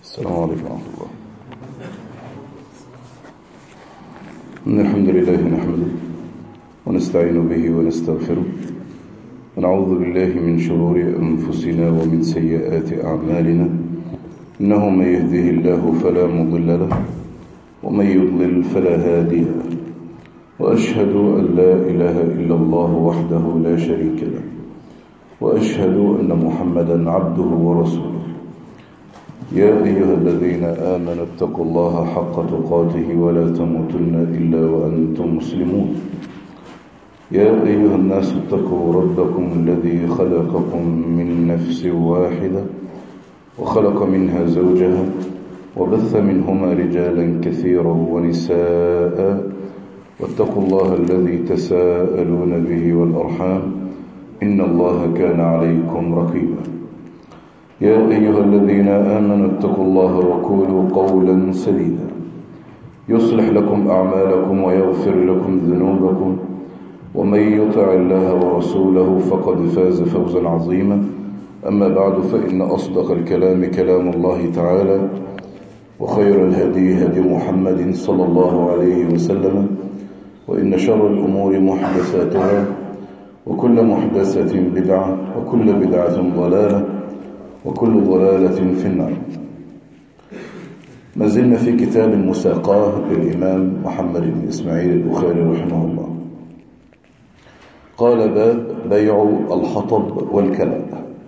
السلام عليكم ورحمة الله. إن الحمد لله نحمده ونستعين به ونستغفره ونعوذ بالله من شرور أنفسنا ومن سيئات أعمالنا. إنه من يهده الله فلا مضل له ومن يضلل فلا هادي له، وأشهد أن لا إله إلا الله وحده لا شريك له، وأشهد أن محمدا عبده ورسوله. يا أيها الذين آمنوا اتقوا الله حق تقاته ولا تموتن إلا وأنتم مسلمون. يا أيها الناس اتقوا ربكم الذي خلقكم من نفس واحدة وخلق منها زوجها وبث منهما رجالا كثيرا ونساء، واتقوا الله الذي تساءلون به والأرحام إن الله كان عليكم رقيبا. يا أيها الذين آمنوا اتقوا الله وقولوا قولا سديدا يصلح لكم أعمالكم ويغفر لكم ذنوبكم، ومن يطع الله ورسوله فقد فاز فوزا عظيما. أما بعد، فإن أصدق الكلام كلام الله تعالى، وخير الهدي هدي محمد صلى الله عليه وسلم، وإن شر الأمور محدثاتها، وكل محدثة بدعة، وكل بدعة ضلالة، وكل ضلالة في النار. ما زلنا في كتاب المساقاة للإمام محمد بن إسماعيل البخاري رحمه الله. قال: باب بيع الحطب والكلاء.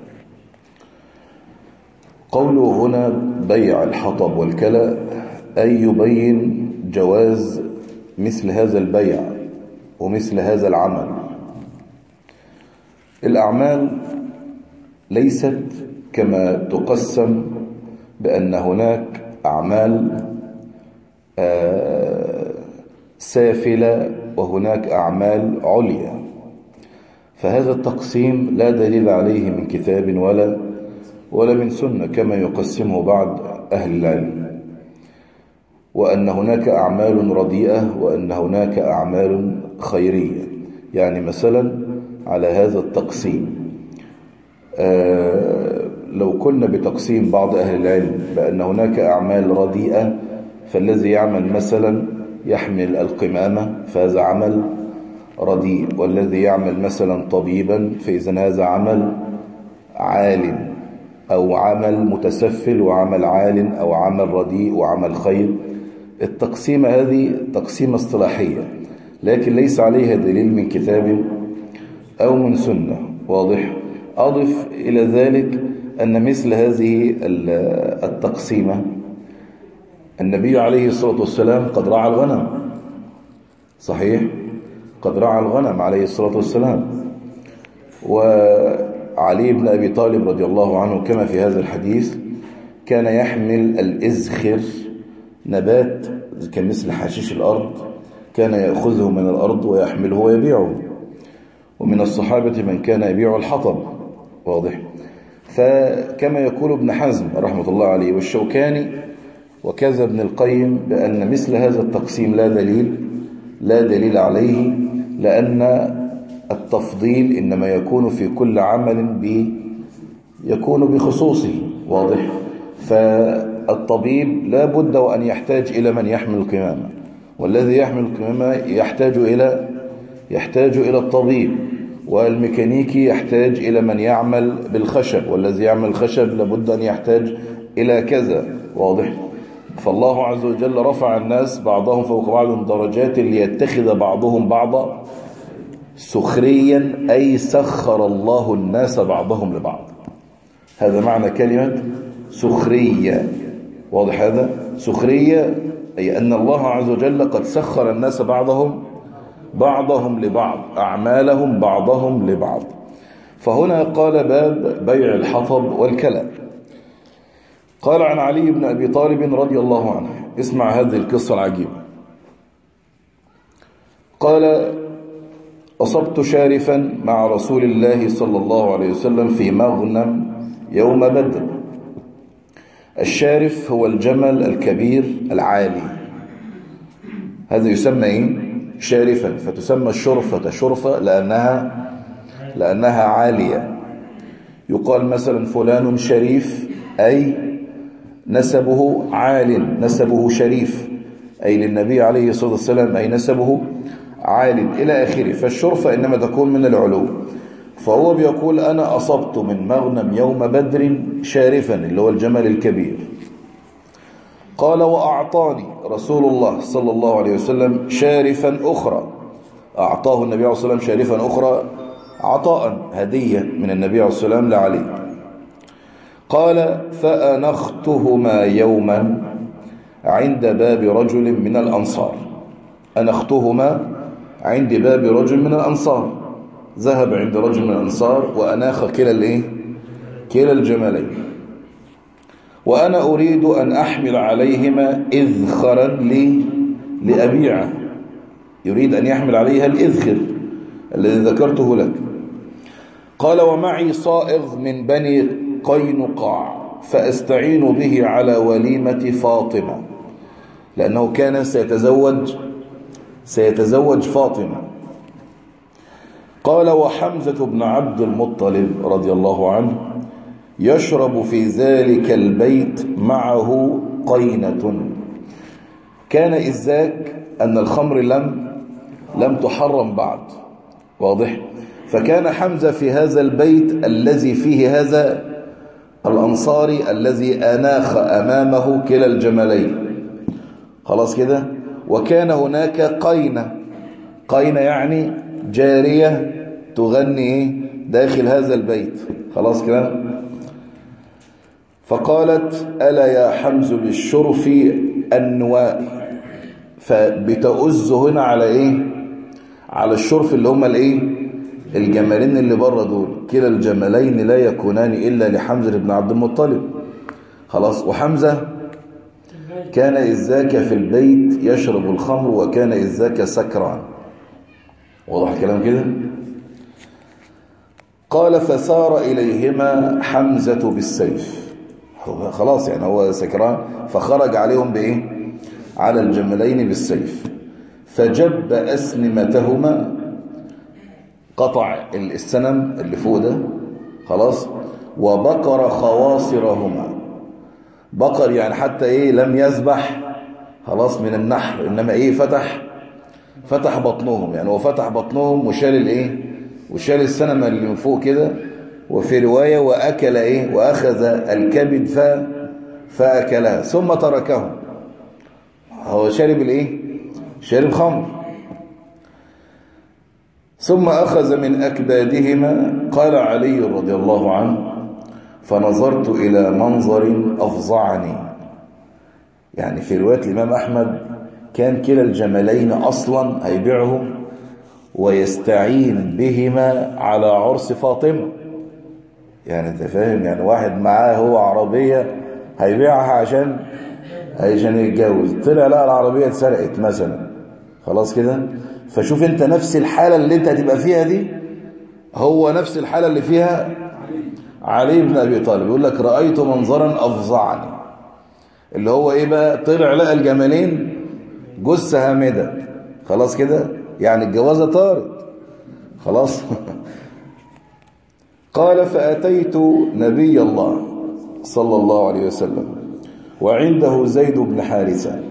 قوله هنا بيع الحطب والكلاء أي يبين جواز مثل هذا البيع ومثل هذا العمل. الأعمال ليست كما تقسم بأن هناك أعمال سافلة وهناك أعمال عليا، فهذا التقسيم لا دليل عليه من كتاب ولا من سنة كما يقسمه بعض أهل العلم، وأن هناك أعمال رديئة وأن هناك أعمال خيرية. يعني مثلا على هذا التقسيم لو كنا بتقسيم بعض أهل العلم بأن هناك أعمال رديئة، فالذي يعمل مثلا يحمل القمامة فهذا عمل رديء، والذي يعمل مثلا طبيبا فإذا هذا عمل عال، أو عمل متسفل وعمل عال، أو عمل رديء وعمل خير. التقسيمة هذه تقسيمة اصطلاحية، لكن ليس عليها دليل من كتاب أو من سنة. واضح؟ أضف إلى ذلك أن مثل هذه التقسيمة النبي عليه الصلاة والسلام قد رعى الغنم. صحيح؟ قد رعى الغنم عليه الصلاة والسلام. وعلي بن أبي طالب رضي الله عنه كما في هذا الحديث كان يحمل الإزخر، نبات كمثل حشيش الأرض، كان يأخذه من الأرض ويحمله ويبيعه. ومن الصحابة من كان يبيع الحطب. واضح؟ فكما يقول ابن حزم رحمة الله عليه والشوكاني وكذا ابن القيم بأن مثل هذا التقسيم لا دليل عليه، لأن التفضيل إنما يكون في كل عمل يكون بخصوصه. واضح؟ فالطبيب لا بد وأن يحتاج إلى من يحمل القمامة، والذي يحمل القمامة يحتاج إلى الطبيب، والميكانيكي يحتاج إلى من يعمل بالخشب، والذي يعمل الخشب لابد أن يحتاج إلى كذا. واضح؟ فالله عز وجل رفع الناس بعضهم فوق بعض درجات ليتخذ بعضهم بعضا سخريا، أي سخر الله الناس بعضهم لبعض. هذا معنى كلمة سخرية. واضح هذا؟ سخرية أي أن الله عز وجل قد سخر الناس بعضهم لبعض، أعمالهم بعضهم لبعض. فهنا قال باب بيع الحطب والكلاء. قال عن علي بن أبي طالب رضي الله عنه، اسمع هذه القصة العجيبة. قال: أصبت شارفا مع رسول الله صلى الله عليه وسلم في مغنم يوم بدر. الشارف هو الجمل الكبير العالي، هذا يسمى شارفا، فتسمى الشرفة شرفة لأنها عالية. يقال مثلا فلان شريف أي نسبه عال، نسبه شريف، أي للنبي عليه الصلاة والسلام، أي نسبه عال إلى آخره. فالشرفة إنما تكون من العلو. فهو بيقول أنا أصبت من مغنم يوم بدر شارفا، اللي هو الجمل الكبير. قال وأعطاني رسول الله صلى الله عليه وسلم شارفا أخرى، أعطاه النبي عليه الصلاة والسلام شارفا أخرى عطاء، هدية من النبي عليه الصلاة والسلام لعلي. قال فأنختهما يوما عند باب رجل من الأنصار، أنختهما عند باب رجل من الأنصار، ذهب عند رجل من الأنصار وأناخ كلا الجملين، وأنا أريد أن أحمل عليهما إذخرا لأبيعه، يريد أن يحمل عليها الإذخر الذي ذكرته لك. قال ومعي صائغ من بني قينقاع فأستعين به على وليمة فاطمة، لأنه كان سيتزوج فاطمة. قال وحمزة بن عبد المطلب رضي الله عنه يشرب في ذلك البيت معه قينة. كان إذ ذاك أن الخمر لم تحرم بعد، واضح؟ فكان حمزة في هذا البيت الذي فيه هذا الأنصاري الذي أناخ أمامه كلا الجملين، خلاص كده. وكان هناك قينة يعني جارية تغني داخل هذا البيت، خلاص كده. فقالت ألا يا حمز بالشرف النواء، فبتؤز هنا على على الشرف اللي هم الجملين اللي بره دول. كلا الجملين لا يكونان إلا لحمزة بن عبد المطلب، خلاص. وحمزة كان إذ ذاك في البيت يشرب الخمر، وكان إذ ذاك سكران، واضح الكلام كده. قال فسار إليهما حمزة بالسيف، خلاص يعني هو سكران، فخرج عليهم على الجملين بالسيف. فجب أسنمتهما، قطع السنم اللي فوق ده، خلاص. وبقر خواصرهما، بقر يعني حتى لم يذبح خلاص من النحر، انما فتح بطنهم، يعني هو فتح بطنهم وشال وشال السنم اللي من فوق كده. وفي رواية وأكل وأخذ الكبد فأكلها ثم تركهم، هو شارب شارب خمر. ثم أخذ من أكبادهما. قال علي رضي الله عنه فنظرت إلى منظر أفظعني، يعني في رواية الإمام أحمد كان كلا الجملين أصلا هيبيعهم ويستعين بهما على عرس فاطمة، يعني انت فاهم، يعني واحد معاه هو عربية هيبيعها عشان يتجوز، طلع لا العربية اتسرقت مثلا، خلاص كده. فشوف انت نفس الحالة اللي انت هتبقى فيها دي هو نفس الحالة اللي فيها علي بن أبي طالب. يقول لك رأيت منظرا أفظعني، اللي هو بقى طلع لقى الجمالين جثة هامدة، خلاص كده، يعني الجوازة طارت خلاص. قال فأتيت نبي الله صلى الله عليه وسلم وعنده زيد بن حارثة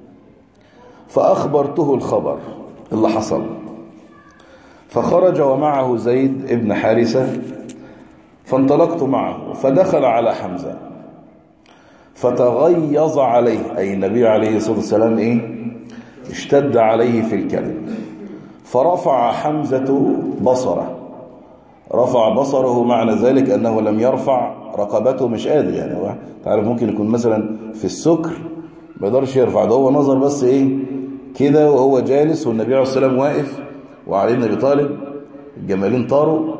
فأخبرته الخبر اللي حصل. فخرج ومعه زيد بن حارثة، فانطلقت معه فدخل على حمزة فتغيظ عليه، أي النبي عليه الصلاة والسلام اشتد عليه في الكلم. فرفع حمزة بصره، رفع بصره معنى ذلك أنه لم يرفع رقبته، مش قادر، يعني هو تعرف ممكن يكون مثلا في السكر ما يقدرش يرفع، ده هو نظر بس كده وهو جالس والنبي عليه الصلاة والسلام واقف وعلي بن أبي طالب، الجمالين طاروا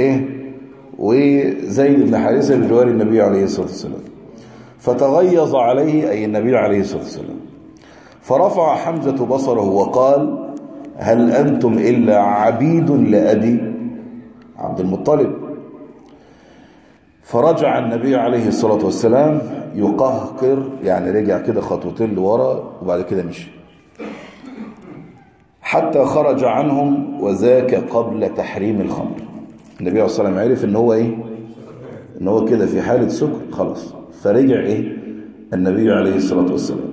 وزيد بن حارثة بجوار النبي عليه الصلاة والسلام. فتغيظ عليه، أي النبي عليه الصلاة والسلام. فرفع حمزة بصره وقال هل أنتم إلا عبيد لأبي عبد المطلب؟ فرجع النبي عليه الصلاة والسلام يقهقر، يعني رجع كده خطوتين لورا وبعد كده مشي حتى خرج عنهم، وذاك قبل تحريم الخمر. النبي عليه الصلاة والسلام عرف ان هو ان هو كده في حالة سكر خلاص، فرجع النبي عليه الصلاة والسلام.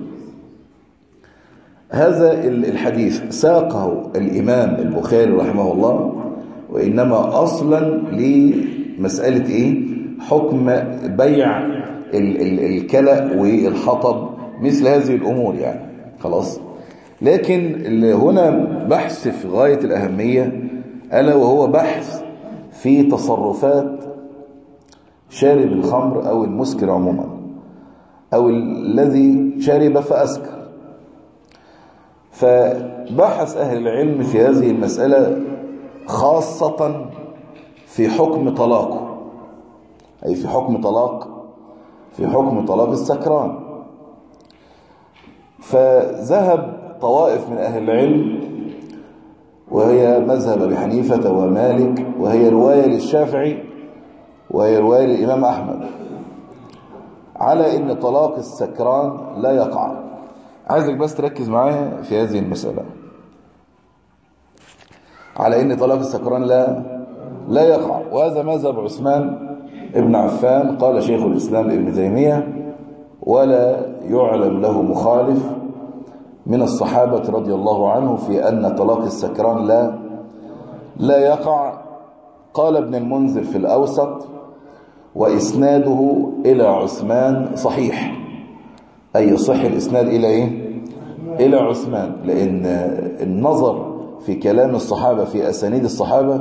هذا الحديث ساقه الإمام البخاري رحمه الله، وإنما أصلا لمسألة حكم بيع الكلأ والحطب، مثل هذه الأمور يعني. خلاص. لكن هنا بحث في غاية الأهمية، ألا وهو بحث في تصرفات شارب الخمر أو المسكر عموما، أو الذي شرب فأسكر. فبحث أهل العلم في هذه المسألة خاصة في حكم طلاقه، أي في حكم طلاق السكران. فذهب طوائف من أهل العلم، وهي مذهب أبي حنيفة ومالك، وهي رواية للشافعي، وهي رواية للإمام أحمد، على إن طلاق السكران لا يقع. عايزك بس تركز معايا في هذه المسألة، على إن طلاق السكران لا يقع. وهذا مذهب عثمان ابن عفان، قال شيخ الإسلام ابن تيمية، ولا يعلم له مخالف من الصحابة رضي الله عنه في أن طلاق السكران لا يقع. قال ابن المنذر في الأوسط: وإسناده إلى عثمان صحيح، أي يصح الإسناد إلى عثمان، لأن النظر في كلام الصحابة في أسانيد الصحابة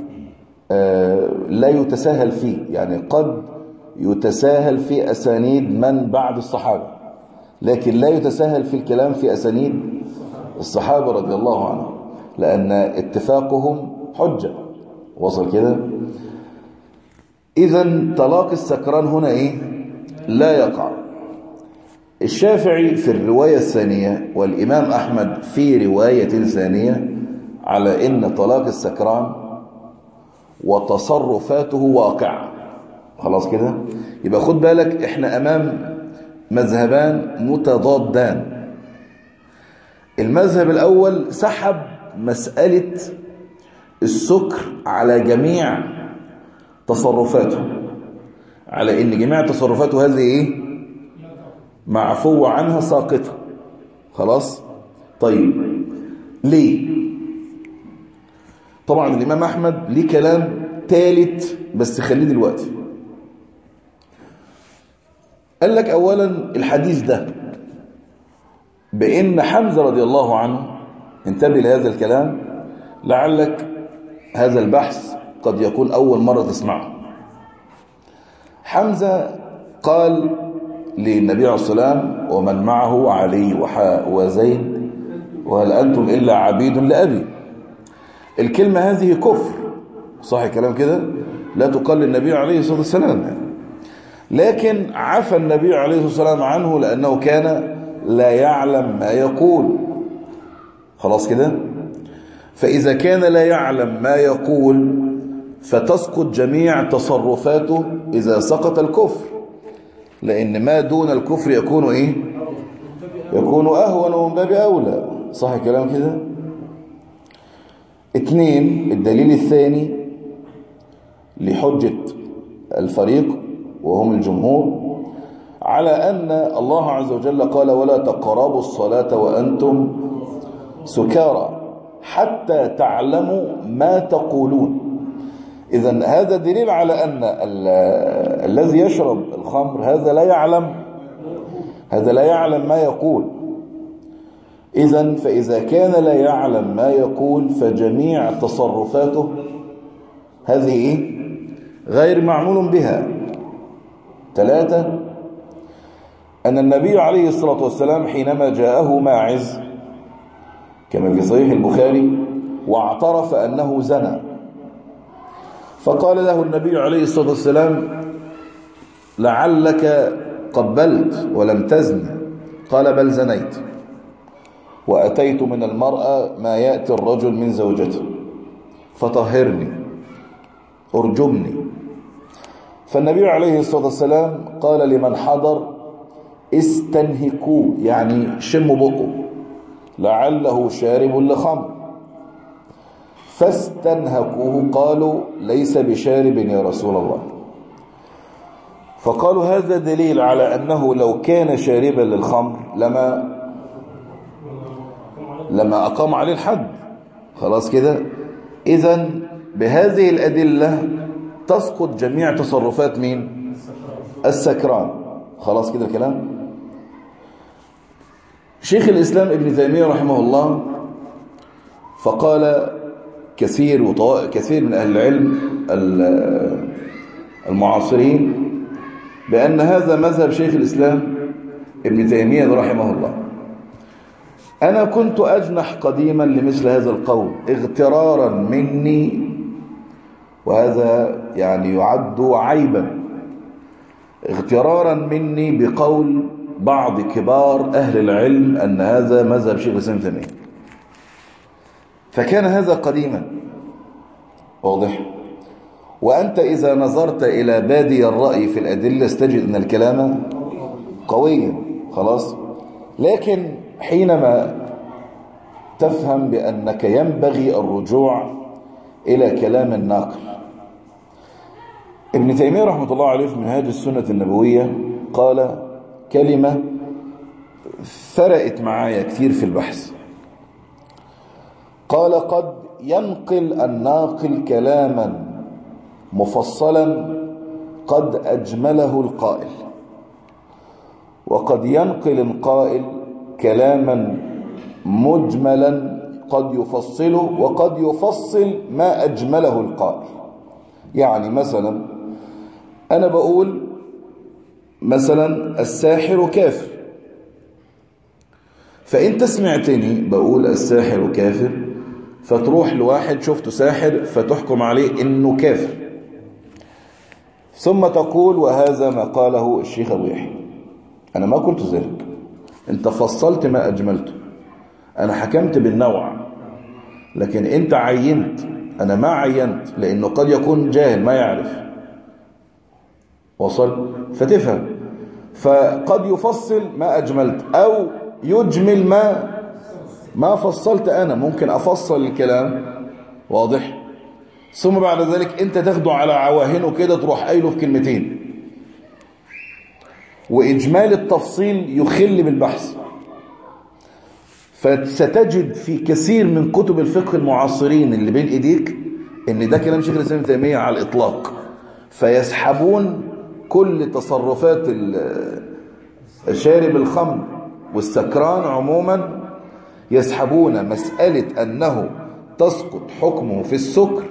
لا يتساهل فيه، يعني قد يتساهل في أسانيد من بعد الصحابة، لكن لا يتساهل في الكلام في أسانيد الصحابة رضي الله عنهم، لأن اتفاقهم حجة. وصل كده؟ إذن طلاق السكران هنا لا يقع. الشافعي في الرواية الثانية، والإمام أحمد في رواية ثانية، على إن طلاق السكران وتصرفاته واقع. خلاص كده؟ يبقى خد بالك، احنا أمام مذهبان متضادان. المذهب الأول سحب مسألة السكر على جميع تصرفاته، على إن جميع تصرفاته هذه معفو عنها ساقطة. خلاص؟ طيب ليه؟ طبعا الإمام أحمد ليه كلام ثالث، بس خليه دلوقتي. قال لك أولا الحديث ده بأن حمزة رضي الله عنه، انتبه لهذا الكلام، لعلك هذا البحث قد يكون أول مرة تسمعه. حمزة قال للنبي عليه الصلاة والسلام: ومن معه علي وزيد وهل أنتم إلا عبيد لأبي. الكلمة هذه كفر، صح الكلام كده؟ لا تقال للنبي عليه الصلاة والسلام يعني. لكن عفى النبي عليه الصلاة والسلام عنه لأنه كان لا يعلم ما يقول. خلاص كده؟ فإذا كان لا يعلم ما يقول فتسقط جميع تصرفاته إذا سقط الكفر، لأن ما دون الكفر يكون يكون أهون ومن باب أولى. صح الكلام كده؟ 2. الدليل الثاني لحجة الفريق وهم الجمهور على أن الله عز وجل قال: ولا تقربوا الصلاة وأنتم سكارى حتى تعلموا ما تقولون. إذن هذا دليل على أن الذي يشرب الخمر هذا لا يعلم ما يقول. إذن فإذا كان لا يعلم ما يقول فجميع تصرفاته هذه غير معمول بها. 3. أن النبي عليه الصلاة والسلام حينما جاءه ماعز كما في صحيح البخاري واعترف أنه زنى، فقال له النبي عليه الصلاة والسلام: لعلك قبلت ولم تزن. قال: بل زنيت، وأتيت من المرأة ما يأتي الرجل من زوجته، فطهرني ارجمني. فالنبي عليه الصلاة والسلام قال لمن حضر: استنهكوه، يعني شموا بقه، لعله شارب لخمر. فاستنهكوه، قالوا: ليس بشارب يا رسول الله. فقالوا هذا دليل على أنه لو كان شاربا للخمر لما أقام عليه الحد. خلاص كده. إذن بهذه الأدلة تسقط جميع تصرفات مين؟ السكران. خلاص كده الكلام. شيخ الإسلام ابن تيمية رحمه الله فقال كثير من أهل العلم المعاصرين بأن هذا مذهب شيخ الإسلام ابن تيمية رحمه الله. أنا كنت أجنح قديما لمثل هذا القول اغترارا مني، وهذا يعني يعد عيبا، اغترارا مني بقول بعض كبار أهل العلم أن هذا مذهب شيخ الإسلام ابن تيمية. فكان هذا قديما واضح. وأنت إذا نظرت إلى بادي الرأي في الأدلة استجد أن الكلام قوي. خلاص. لكن حينما تفهم بأنك ينبغي الرجوع إلى كلام الناقل، ابن تيمية رحمة الله عليه في منهاج السنة النبوية قال كلمة فرقت معايا كثير في البحث. قال قد ينقل الناقل كلاما مفصلا قد أجمله القائل، وقد ينقل القائل كلاما مجملا قد يفصله، وقد يفصل ما أجمله القائل. يعني مثلا أنا بقول مثلا الساحر كافر، فأنت سمعتني بقول الساحر كافر، فتروح لواحد شفته ساحر فتحكم عليه إنه كافر، ثم تقول وهذا ما قاله الشيخ أبو يحيى. أنا ما قلت ذلك، أنت فصلت ما أجملته، أنا حكمت بالنوع، لكن أنت عينت، أنا ما عينت، لأنه قد يكون جاهل ما يعرف. وصل فتفهم. فقد يفصل ما أجملت أو يجمل ما فصلت. أنا ممكن أفصل الكلام واضح، ثم بعد ذلك أنت تاخده على عواهنه كده تروح قايله في كلمتين، وإجمال التفصيل يخل بالبحث. فستجد في كثير من كتب الفقه المعاصرين اللي بين إيديك إن ده كلام شيخ الإسلام ابن تيمية على الإطلاق، فيسحبون كل تصرفات شارب الخمر والسكران عموما، يسحبون مسألة أنه تسقط حكمه في السكر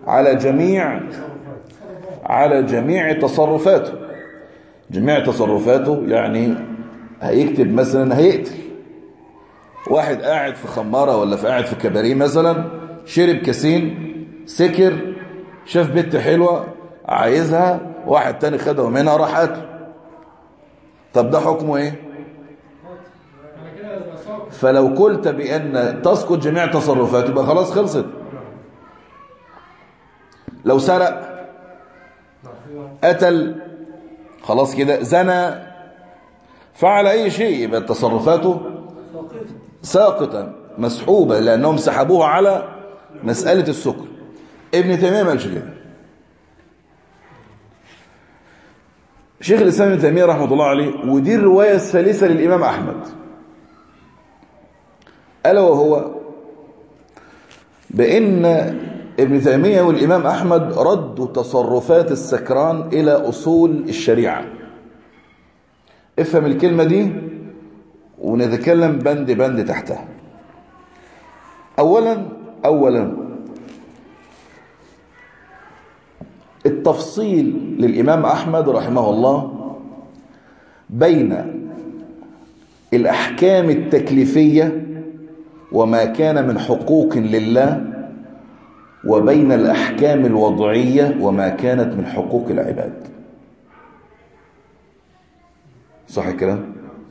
على جميع تصرفاته. جميع تصرفاته يعني هيكتب مثلا هيقتل واحد قاعد في خمارة ولا قاعد في كباريه مثلا، شرب كاسين، سكر، شاف بنت حلوة عايزها، واحد تاني خدها منها راح قتل. طب ده حكمه ايه؟ فلو قلت بأن تسقط جميع تصرفاته يبقى خلاص خلصت. لو سرق، قتل، خلاص كده، زنى، فعل أي شيء، يبقى تصرفاته ساقطة مسحوبة، لأنهم سحبوها على مسألة السكر. ابن تيمية ما قالش كده. شيخ الإسلام ابن تيمية رحمة الله عليه، ودي الرواية الثالثة للإمام أحمد، ألا وهو بأن ابن تيمية والإمام أحمد ردوا تصرفات السكران إلى أصول الشريعة. افهم الكلمة دي ونتكلم بند بند تحتها. أولا التفصيل للإمام أحمد رحمه الله بين الأحكام التكليفية وما كان من حقوق لله، وبين الأحكام الوضعية وما كانت من حقوق العباد. صح الكلام؟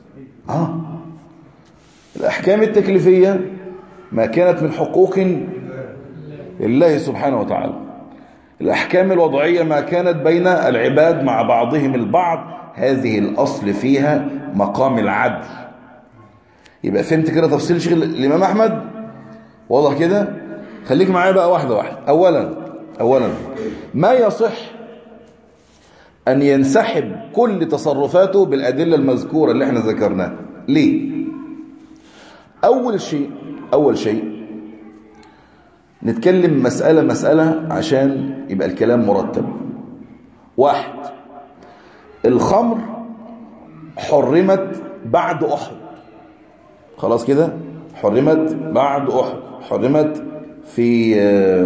الأحكام التكليفية ما كانت من حقوق لله سبحانه وتعالى، الأحكام الوضعية ما كانت بين العباد مع بعضهم البعض، هذه الأصل فيها مقام العدل. يبقى فهمت كده تفصيل شيخ الإمام أحمد؟ واضح كده؟ خليك معايا بقى واحدة واحدة. أولا ما يصح أن ينسحب كل تصرفاته بالأدلة المذكورة اللي احنا ذكرناها. ليه؟ أول شيء نتكلم مسألة عشان يبقى الكلام مرتب. 1، الخمر حرمت بعد أحد، خلاص كده، حرمت بعد أحد، حرمت في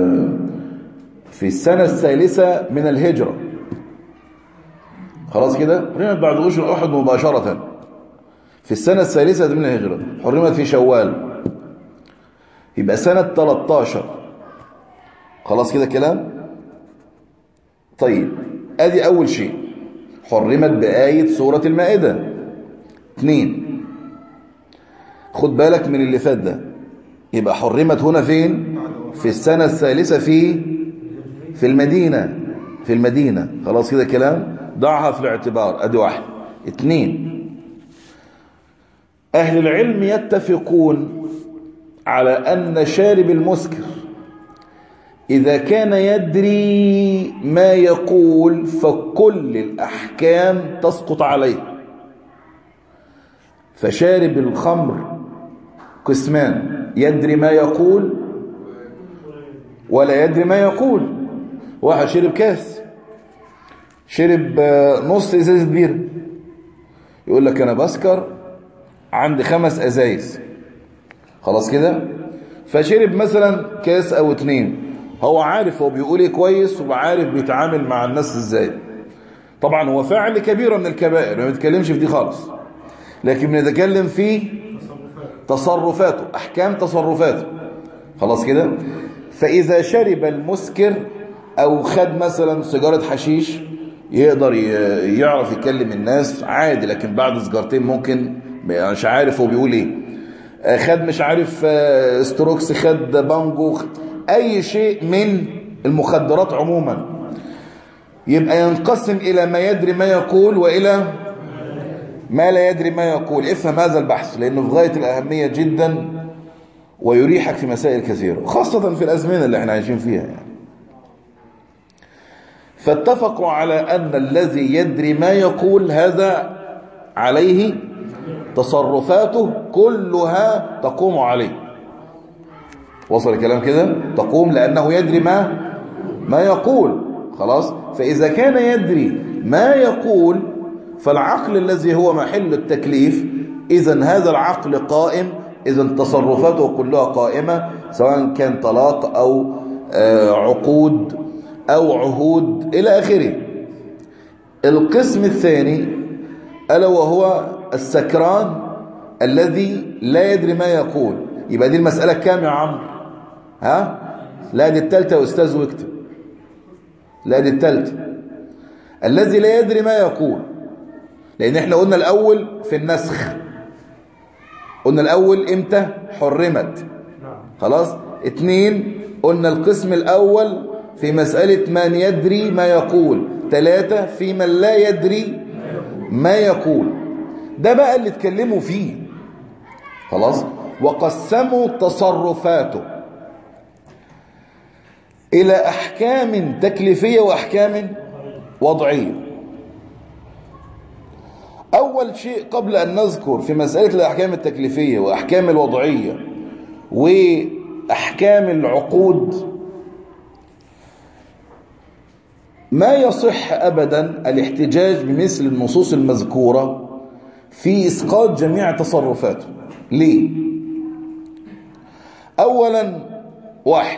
السنة الثالثة من الهجرة، خلاص كده، حرمت بعد أشهر أحد مباشرة في السنة الثالثة من الهجرة، حرمت في شوال، يبقى سنة 13، خلاص كده كلام. طيب ادي اول شيء، حرمت بآية سورة المائدة. 2، خد بالك من اللي فات ده، يبقى حرمت هنا فين؟ في السنة الثالثة في المدينة، خلاص كده كلام، ضعها في الاعتبار، ادي 1. 2، اهل العلم يتفقون على ان شارب المسكر إذا كان يدري ما يقول فكل الأحكام تسقط عليه. فشارب الخمر قسمان، يدري ما يقول ولا يدري ما يقول. واحد شرب كاس، شرب نص إزازة بيرة، يقول لك أنا بسكر عندي 5 أزايز، خلاص كده، فشرب مثلا كاس أو 2، هو عارف هو بيقول ايه كويس، وعارف بيتعامل مع الناس ازاي. طبعا هو فاعل كبيرة من الكبائر، ما بنتكلمش في دي خالص، لكن بنتكلم في تصرفاته، احكام تصرفاته، خلاص كده. فاذا شرب المسكر او خد مثلا سيجارة حشيش، يقدر يعرف يكلم الناس عادي، لكن بعد سيجارتين ممكن مش عارف هو بيقول ايه. خد مش عارف ستروكس، خد بانجو، أي شيء من المخدرات عموما، يبقى ينقسم إلى ما يدري ما يقول وإلى ما لا يدري ما يقول. افهم هذا البحث لأنه في غاية الأهمية جدا ويريحك في مسائل كثيرة، خاصة في الأزمنة اللي احنا عايشين فيها يعني. فاتفقوا على أن الذي يدري ما يقول هذا عليه تصرفاته كلها تقوم عليه. وصل الكلام كده؟ تقوم لأنه يدري ما يقول، خلاص. فإذا كان يدري ما يقول فالعقل الذي هو محل التكليف، إذن هذا العقل قائم، إذن تصرفاته كلها قائمة، سواء كان طلاق أو عقود أو عهود إلى آخره. القسم الثاني ألا وهو السكران الذي لا يدري ما يقول. يبقى دي المسألة كام يا عمرو؟ ها؟ لا دي التالتة يا أستاذ، واكتب، لا دي التالتة. الذي لا يدري ما يقول، لأن احنا قلنا الأول في النسخ، قلنا الأول إمتى حرمت، خلاص. 2 قلنا القسم الأول في مسألة من يدري ما يقول. 3 في من لا يدري ما يقول. ده بقى اللي اتكلموا فيه، خلاص. وقسموا تصرفاته إلى أحكام تكليفية وأحكام وضعية. أول شيء قبل أن نذكر في مسألة الأحكام التكليفية وأحكام الوضعية وأحكام العقود، ما يصح أبدا الاحتجاج بمثل النصوص المذكورة في إسقاط جميع تصرفاته. ليه؟ أولا، 1،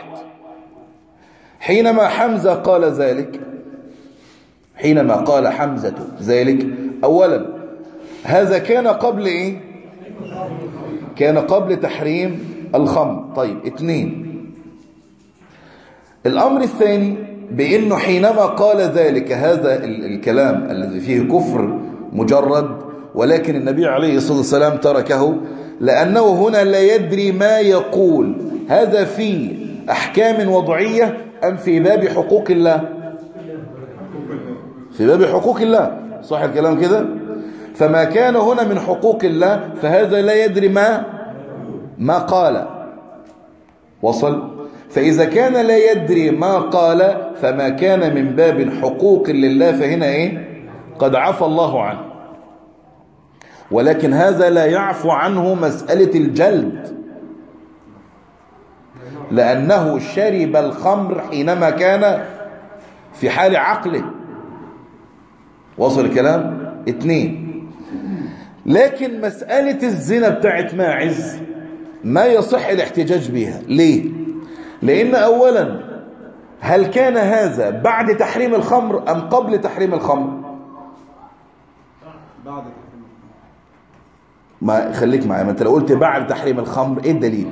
حينما حمزة قال ذلك، حينما قال حمزة ذلك، أولا هذا كان قبل إيه؟ كان قبل تحريم الخمر. طيب 2، الأمر الثاني بأنه حينما قال ذلك، هذا الكلام الذي فيه كفر مجرد، ولكن النبي عليه الصلاة والسلام تركه لأنه هنا لا يدري ما يقول. هذا في أحكام وضعية أم في باب حقوق الله؟ في باب حقوق الله، صح الكلام كده؟ فما كان هنا من حقوق الله فهذا لا يدري ما قال. وصل؟ فإذا كان لا يدري ما قال فما كان من باب حقوق لله فهنا إيه؟ قد عفى الله عنه، ولكن هذا لا يعفو عنه مسألة الجلد، لأنه شرب الخمر حينما كان في حال عقله. وصل الكلام؟ 2. لكن مسألة الزنا بتاعت ماعز ما يصح الاحتجاج بها. ليه؟ لأن أولا هل كان هذا بعد تحريم الخمر أم قبل تحريم الخمر؟ بعد تحريم الخمر. ما خليك معايا، ما انت لو قلت بعد تحريم الخمر ايه الدليل؟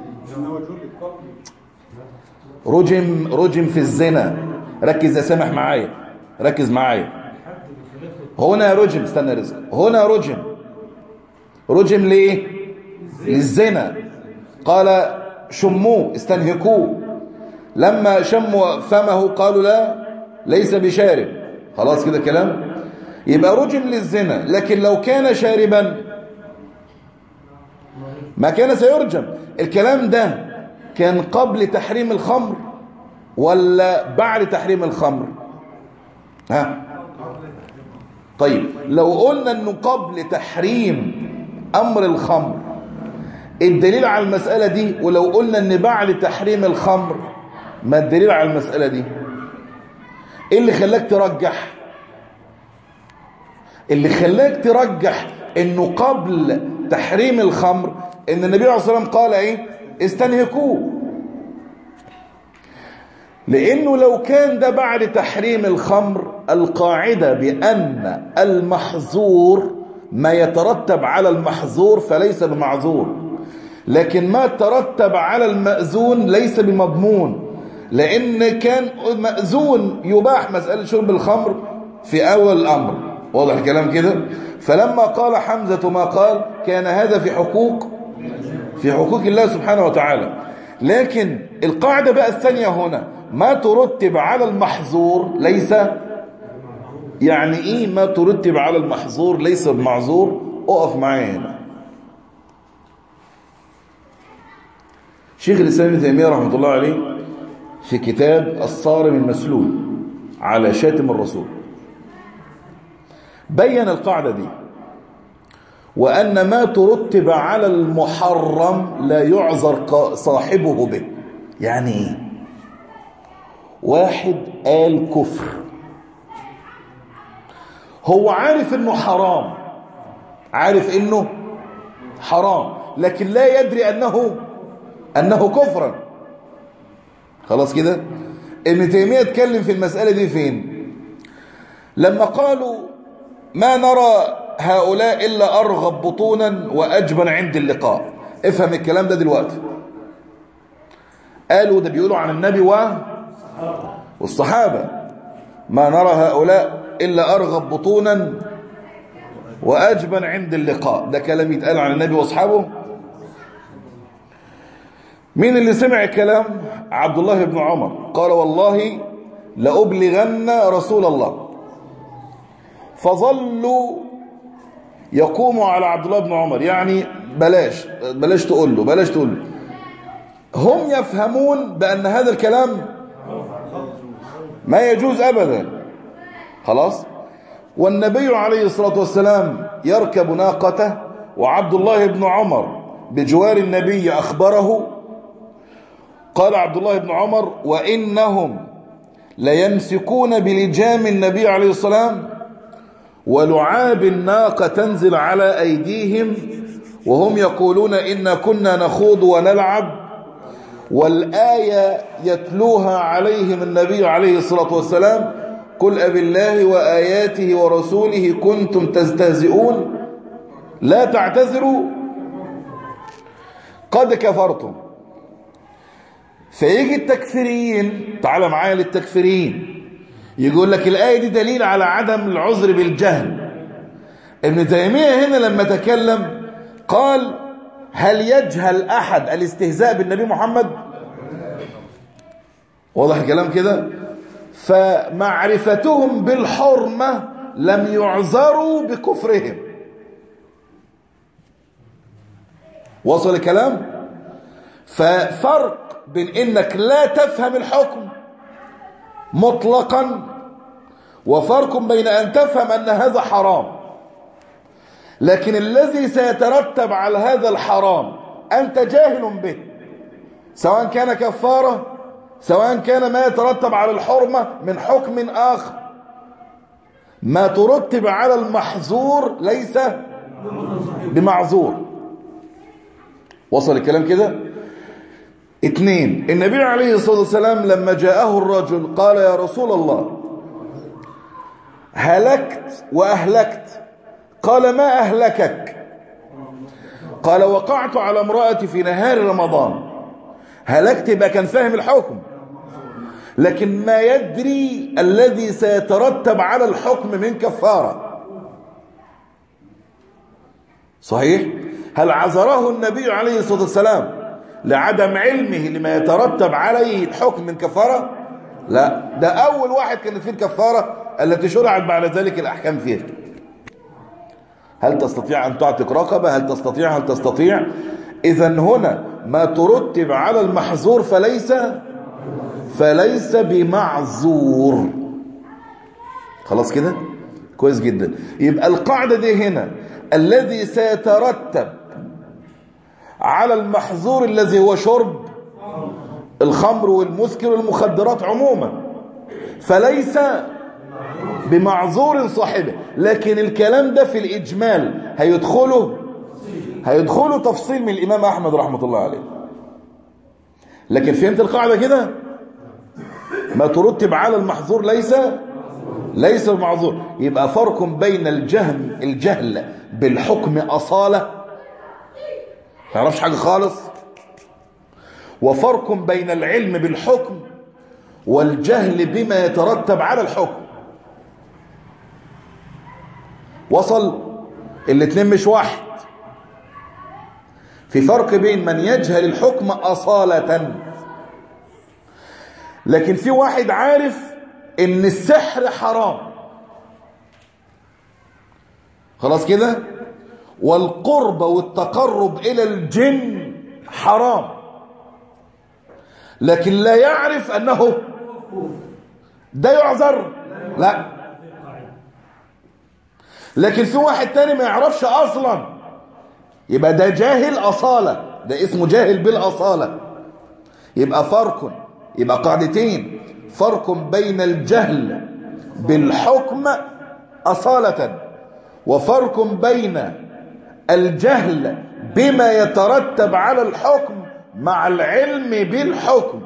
رجم في الزنا. ركز يا سامح معايا، ركز معايا. هنا رجم، استنى رزق، هنا رجم ليه؟ للزنا. قال شموه، استنهكوه. لما شموا فمه قالوا لا ليس بشارب. خلاص كده كلام. يبقى رجم للزنا، لكن لو كان شاربا ما كان سيرجم. الكلام ده كان قبل تحريم الخمر ولا بعد تحريم الخمر؟ ها؟ طيب لو قلنا انه قبل تحريم امر الخمر، الدليل على المسألة دي؟ ولو قلنا ان بعد تحريم الخمر، ما الدليل على المسألة دي؟ ايه اللي خلاك ترجح؟ اللي خلاك ترجح انه قبل تحريم الخمر ان النبي عليه الصلاة والسلام قال ايه؟ استنهكوه. لانه لو كان ده بعد تحريم الخمر، القاعدة بان المحظور ما يترتب على المحظور فليس بمعذور، لكن ما ترتب على المأذون ليس بمضمون، لان كان مأذون يباح مسألة شرب الخمر في اول الامر. واضح الكلام كده؟ فلما قال حمزة ما قال كان هذا في حقوق الله سبحانه وتعالى. لكن القاعدة بقى الثانية هنا، ما ترتب على المحظور ليس، يعني ايه ما ترتب على المحظور ليس بمعذور؟ اقف معايا هنا. شيخ الإسلام ابن تيمية رحمة الله عليه في كتاب الصارم المسلول على شاتم الرسول بين القاعدة دي، وأن ما ترتب على المحرم لا يعذر صاحبه به. يعني ايه؟ واحد قال كفر، هو عارف انه حرام، عارف انه حرام، لكن لا يدري انه كفرا. خلاص كده؟ ابن تيمية اتكلم في المسألة دي فين؟ لما قالوا ما نرى هؤلاء إلا أرغب بطونا وأجبن عند اللقاء. افهم الكلام ده دلوقتي. قالوا ده بيقولوا عن النبي والصحابة، ما نرى هؤلاء إلا أرغب بطونا وأجبن عند اللقاء. ده كلام يتقال عن النبي وأصحابه. مين اللي سمع الكلام؟ عبد الله بن عمر قال والله لأبلغن رسول الله. فظلوا يقوموا على عبد الله بن عمر، يعني بلاش تقول له. هم يفهمون بأن هذا الكلام ما يجوز أبدا. خلاص. والنبي عليه الصلاة والسلام يركب ناقته، وعبد الله بن عمر بجوار النبي أخبره. قال عبد الله بن عمر وإنهم ليمسكون بلجام النبي عليه السلام ولعاب الناقة تنزل على أيديهم، وهم يقولون إنا كنا نخوض ونلعب، والآية يتلوها عليهم النبي عليه الصلاة والسلام قل أبي الله وآياته ورسوله كنتم تستهزئون لا تعتذروا قد كفرتم. فيجي التكفيريين، تعال معايا للتكفيريين، يقول لك الآية دي دليل على عدم العذر بالجهل. ابن تيمية هنا لما تكلم قال هل يجهل أحد الاستهزاء بالنبي محمد؟ واضح الكلام كده؟ فمعرفتهم بالحرمة لم يعذروا بكفرهم. وصل الكلام؟ ففرق بين انك لا تفهم الحكم مطلقا وفرق بين أن تفهم أن هذا حرام، لكن الذي سيترتب على هذا الحرام أنت جاهل به، سواء كان كفارة، سواء كان ما يترتب على الحرمة من حكم آخر. ما ترتب على المحظور ليس بمعذور. وصل الكلام كده؟ 2. النبي عليه الصلاة والسلام لما جاءه الرجل قال يا رسول الله هلكت وأهلكت. قال ما أهلكك؟ قال وقعت على امرأتي في نهار رمضان. هلكت يبقى كان فاهم الحكم، لكن ما يدري الذي سيترتب على الحكم من كفارة. صحيح؟ هل عذره النبي عليه الصلاة والسلام لعدم علمه لما يترتب عليه الحكم من كفارة؟ لا، ده أول واحد كانت فيه الكفارة التي شرعت بعد ذلك الأحكام فيها. هل تستطيع أن تعتق رقبة؟ هل تستطيع؟ إذن هنا ما ترتب على المحظور فليس بمعذور. خلاص كده؟ كويس جدا. يبقى القاعدة دي هنا الذي سيترتب على المحظور الذي هو شرب الخمر والمسكر والمخدرات عموما فليس بمعذور صاحبه، لكن الكلام ده في الإجمال هيدخله تفصيل من الإمام أحمد رحمة الله عليه. لكن فهمت القاعدة كده؟ ما ترتب على المحظور ليس بمعذور. يبقى فرق بين الجهل بالحكم أصالة، ما يعرفش حاجة خالص، وفرق بين العلم بالحكم والجهل بما يترتب على الحكم. وصل؟ الاتنين مش واحد. في فرق بين من يجهل الحكم أصالة، لكن في واحد عارف ان السحر حرام، خلاص كده، والقرب والتقرب الى الجن حرام، لكن لا يعرف انه ده يعذر، لا. لكن في واحد تاني ما يعرفش اصلا، يبقى ده جاهل اصالة، ده اسمه جاهل بالاصالة. يبقى قاعدتين: فرق بين الجهل بالحكم أصالة، وفرق بين الجهل بما يترتب على الحكم مع العلم بالحكم.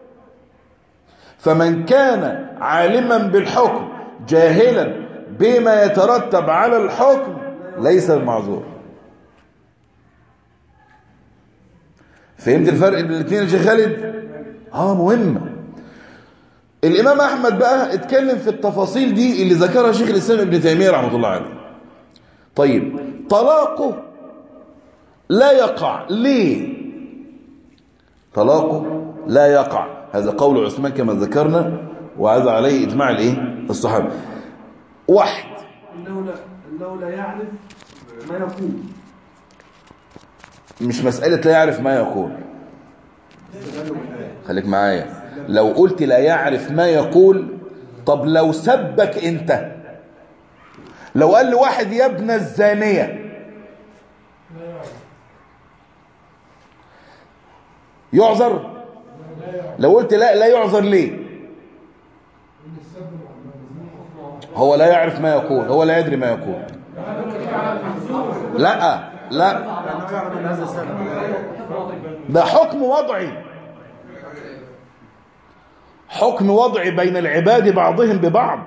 فمن كان عالما بالحكم جاهلا بما يترتب على الحكم ليس المعذور. فهمت الفرق بين الاثنين يا شيخ خالد؟ مهمة. الإمام أحمد بقى اتكلم في التفاصيل دي اللي ذكرها شيخ الإسلام ابن تيمية رحمة الله عليه. طيب، طلاقه لا يقع ليه؟ طلاقه لا يقع، هذا قول عثمان كما ذكرنا، وهذا عليه إجماع الصحابة. واحد، إنه لا يعرف ما يقول. مش مسألة لا يعرف ما يقول، خليك معايا. لو قلت لا يعرف ما يقول، طب لو سبك انت، لو قال لواحد يا ابن الزانية، يعذر؟ لو قلت لا يعذر ليه؟ هو لا يعرف ما يقول، هو لا يدري ما يقول. لا ده حكم وضعي، حكم وضعي بين العباد بعضهم ببعض.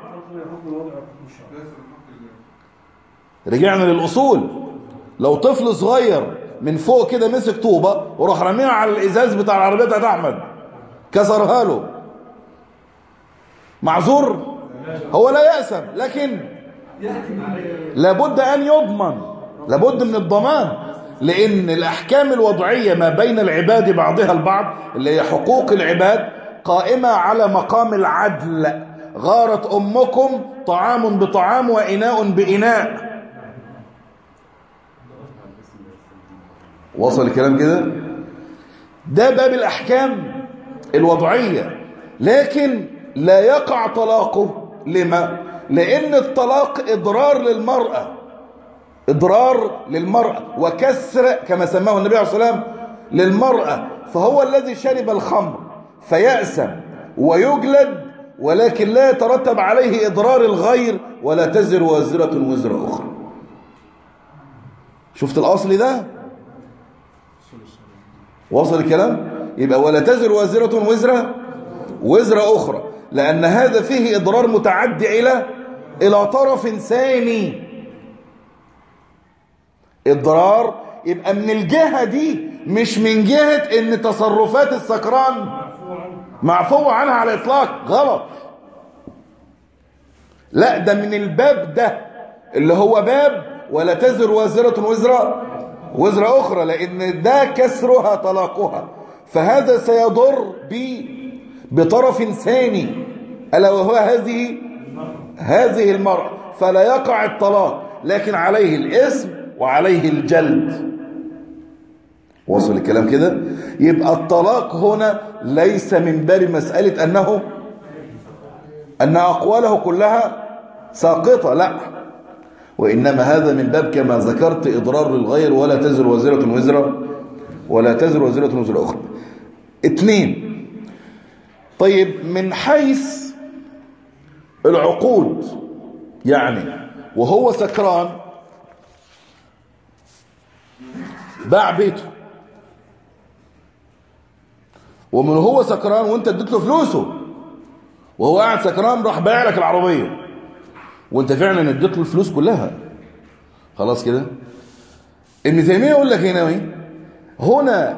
رجعنا للأصول. لو طفل صغير من فوق كده مسك طوبة وراح رميها على الإزاز بتاع العربية بتاعت أحمد، كسرها له، معذور؟ هو لا يأسم، لكن لابد أن يضمن، لابد من الضمان، لأن الأحكام الوضعية ما بين العباد بعضها البعض اللي هي حقوق العباد قائمة على مقام العدل. غارت أمكم طعام بطعام وإناء بإناء. وصل الكلام كده؟ ده باب الأحكام الوضعية. لكن لا يقع طلاقه. لما؟ لأن الطلاق إضرار للمرأة، إضرار للمرأة وكسر كما سماه النبي عليه الصلاة والسلام للمرأة، فهو الذي شرب الخمر فيأسم ويجلد، ولكن لا يترتب عليه إضرار الغير، ولا تزر وازرة وزر أخرى. شفت الأصل ده؟ وصل الكلام؟ يبقى ولا تزر وازرة وزر أخرى، لأن هذا فيه إضرار متعدي إلى طرف ثاني. إضرار يبقى من الجهة دي، مش من جهة إن تصرفات السكران معفو عنها على الإطلاق، غلط. لا، ده من الباب ده اللي هو باب ولا تزر وازرة وزر أخرى، لأن ده كسرها طلاقها، فهذا سيضر بطرف ثاني ألا وهو هذه المرأة، فلا يقع الطلاق، لكن عليه الإثم وعليه الجلد. وصل الكلام كده؟ يبقى الطلاق هنا ليس من باب مسألة أن أقواله كلها ساقطة، لا، وإنما هذا من باب كما ذكرت إضرار للغير، ولا تزر وزرة وزر أخرى. 2. طيب من حيث العقود، يعني وهو سكران باع بيته، ومن هو سكران وانت اديت له فلوسه وهو قاعد سكران راح بايع لك العربية وانت فعلا اديت له الفلوس كلها، خلاص كده. ابن تيمية يقول لك هنا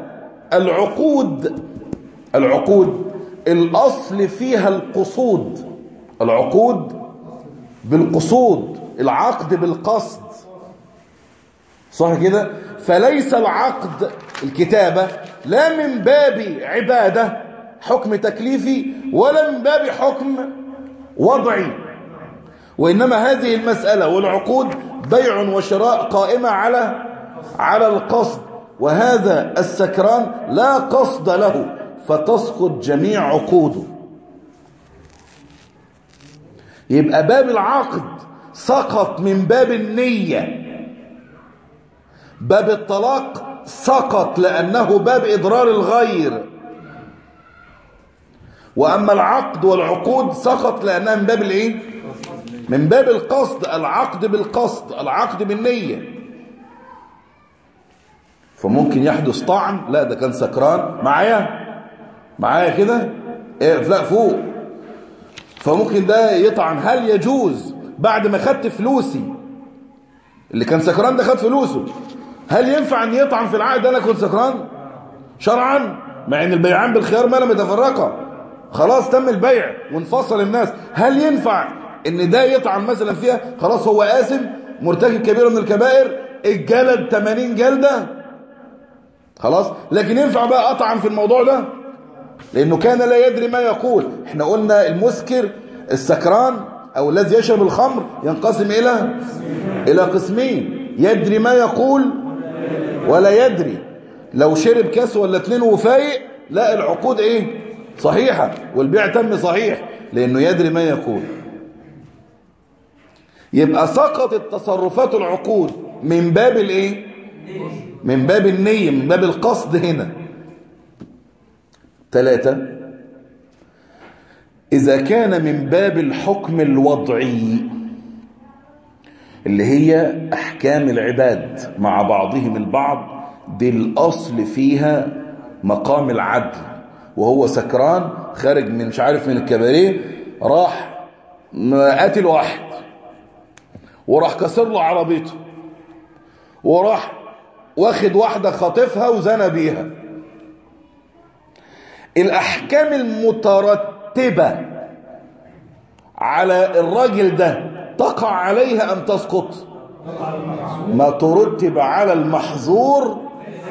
العقود الأصل فيها القصود، العقود بالقصود، العقد بالقصد، صح كده؟ فليس العقد الكتابة لا من باب عبادة حكم تكليفي ولا من باب حكم وضعي، وإنما هذه المسألة والعقود بيع وشراء قائمة على القصد، وهذا السكران لا قصد له فتسقط جميع عقوده. يبقى باب العقد سقط من باب النية، باب الطلاق سقط لأنه باب إضرار الغير، وأما العقد والعقود سقط لأنها من باب الإيه؟ من باب القصد، العقد بالقصد، العقد بالنية. فممكن يحدث طعن، لا ده كان سكران معايا كده لا فوق، فممكن ده يطعن. هل يجوز بعد ما خدت فلوسي، اللي كان سكران ده خد فلوسه، هل ينفع ان يطعن في العقد انا كنت سكران شرعا، مع ان البيعان بالخيار ما لم يتفرقا، خلاص تم البيع وانفصل الناس، هل ينفع ان ده يطعن مثلا فيها؟ خلاص هو آثم مرتكب كبيرة من الكبائر، الجلد 80 جلدة خلاص، لكن ينفع بقى اطعن في الموضوع ده لانه كان لا يدري ما يقول. احنا قلنا المسكر السكران او الذي يشرب الخمر ينقسم الى قسمين، يدري ما يقول ولا يدري. لو شرب كاس ولا 2 وفايق، لا العقود صحيحة والبيع تم صحيح لانه يدري ما يقول. يبقى سقطت تصرفات العقود من باب من باب النية، من باب القصد هنا. 3. إذا كان من باب الحكم الوضعي اللي هي أحكام العباد مع بعضهم البعض، دي الأصل فيها مقام العدل، وهو سكران خارج من مش عارف من الكباريه، راح قاتل واحد وراح كسر له عربيته وراح واخد واحدة خاطفها وزنى بيها. الأحكام المترتبة على الراجل ده تقع عليها أم تسقط؟ ما ترتب على المحظور،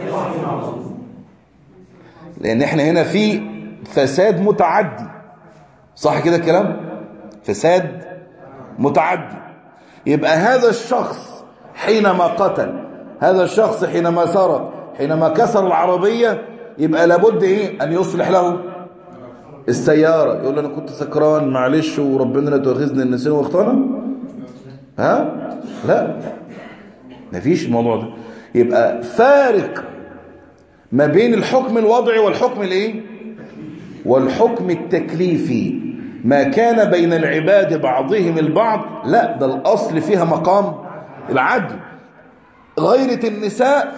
لأن احنا هنا في فساد متعدي، صح كده الكلام؟ فساد متعدي. يبقى هذا الشخص حينما قتل، هذا الشخص حينما سرق، حينما كسر العربية، يبقى لابد أن يصلح له السيارة يقول له أنا كنت سكران معلش وربنا لا تؤاخذني إن نسينا واخطأنا. ها؟ لا، مفيش الموضوع ده. يبقى فارق ما بين الحكم الوضعي والحكم الايه؟ والحكم التكليفي. ما كان بين العباد بعضهم البعض، لا، ده الأصل فيها مقام العدل. غيرة النساء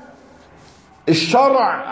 الشرع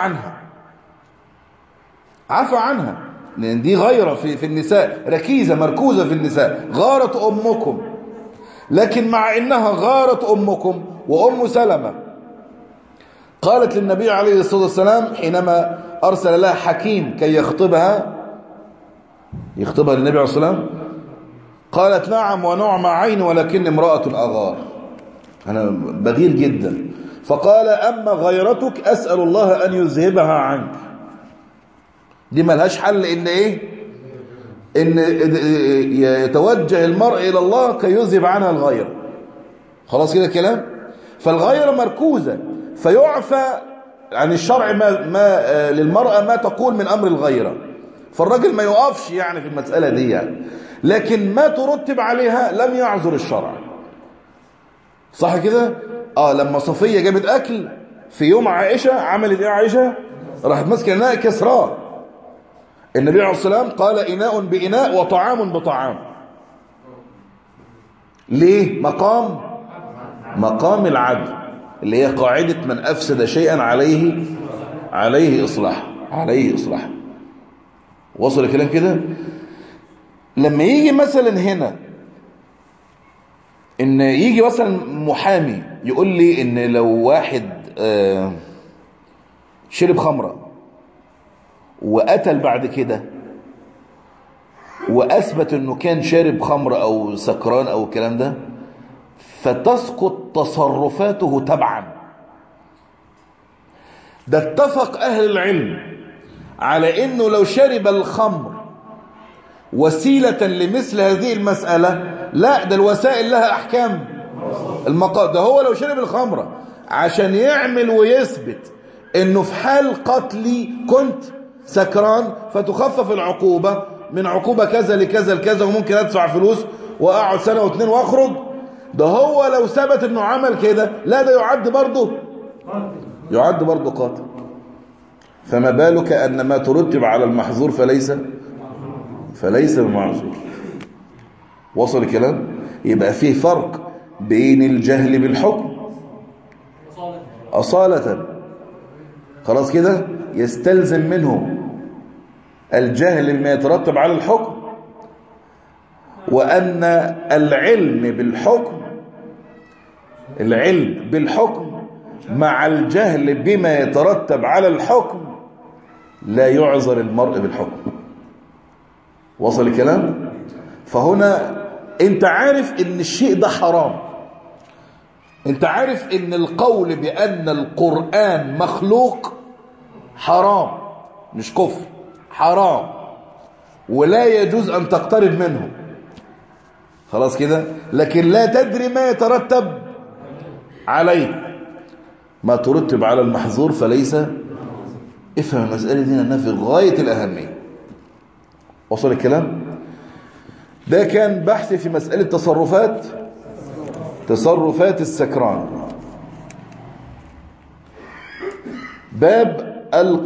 عفى عنها لأن دي غيرة في النساء، ركيزة مركوزة في النساء. غارت أمكم، لكن مع إنها غارت أمكم وأم سلمة قالت للنبي عليه الصلاة والسلام حينما أرسل لها حكيم كي يخطبها للنبي عليه الصلاة والسلام، قالت نعم ونعم عين ولكن امرأة أغار، أنا بغير جدا. فقال أما غيرتك أسأل الله أن يذهبها عنك. دي ملهاش حل إن إيه؟ إن يتوجه المرء إلى الله كي يذهب عنها الغير. خلاص كده كلام. فالغير مركوزة، فيعفى عن الشرع ما للمرأة ما تقول من أمر الغيرة، فالراجل ما يقفش يعني في المسألة دي يعني. لكن ما ترتب عليها لم يعذر الشرع. صح كده؟ لما صفية جابت أكل في يوم عائشة عملت إيه عائشة؟ راحت ماسكة إناء كسراه. النبي عليه الصلاة والسلام قال إناء بإناء وطعام بطعام. ليه؟ مقام العدل، اللي هي قاعدة من أفسد شيئا عليه إصلاح. وصل الكلام كده؟ لما يجي مثلا هنا إن يجي مثلا محامي يقول لي إن لو واحد شرب خمرة وقتل بعد كده وأثبت إنه كان شارب خمرة أو سكران أو الكلام ده، فتسقط تصرفاته تبعا. ده اتفق أهل العلم على إنه لو شرب الخمر وسيلة لمثل هذه المسألة، لا، ده الوسائل لها أحكام المقاصد. ده هو لو شرب الخمرة عشان يعمل ويثبت إنه في حال قتلي كنت سكران فتخفف العقوبة من عقوبة كذا لكذا لكذا وممكن أدفع فلوس وأقعد سنة واتنين وأخرج. ده هو لو ثبت إنه عمل كده، لا، ده يعد برضه قاتل. فما بالك أن ما ترتب على المحظور فليس بمعذور. وصل الكلام؟ يبقى فيه فرق بين الجهل بالحكم أصالة، خلاص كده، يستلزم منه الجهل ما يترتب على الحكم، وأن العلم بالحكم مع الجهل بما يترتب على الحكم لا يعذر المرء بالحكم. وصل الكلام؟ فهنا انت عارف ان الشيء ده حرام، انت عارف ان القول بأن القرآن مخلوق حرام، مش كفر، حرام، ولا يجوز ان تقترب منه. خلاص كده؟ لكن لا تدري ما يترتب عليه. ما ترتب على المحظور فليس. افهم المسألة دي انها في غاية الأهمية. وصل الكلام؟ ده كان بحث في مسألة تصرفات السكران. باب